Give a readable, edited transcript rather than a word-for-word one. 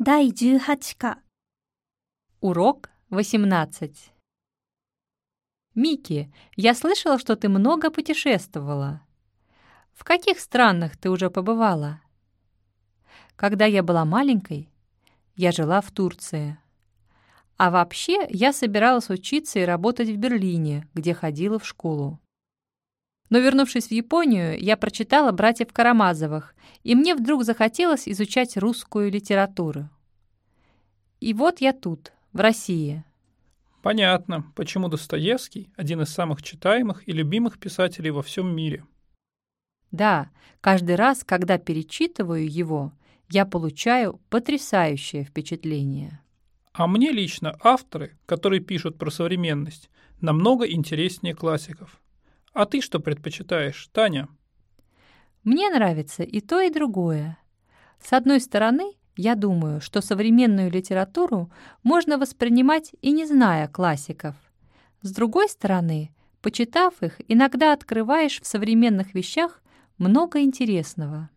第18課 Урок 18. Мики, я слышала, что ты много путешествовала. В каких странах ты уже побывала? Когда я была маленькой, я жила в Турции. А вообще, я собиралась учиться и работать в Берлине, где ходила в школу. Но, вернувшись в Японию, я прочитала «Братьев Карамазовых», и мне вдруг захотелось изучать русскую литературу. И вот я тут, в России. Понятно, почему Достоевский – один из самых читаемых и любимых писателей во всем мире. Да, каждый раз, когда перечитываю его, я получаю потрясающее впечатление. А мне лично авторы, которые пишут про современность, намного интереснее классиков. А ты что предпочитаешь, Таня? Мне нравится и то, и другое. С одной стороны, я думаю, что современную литературу можно воспринимать и не зная классиков. С другой стороны, почитав их, иногда открываешь в современных вещах много интересного.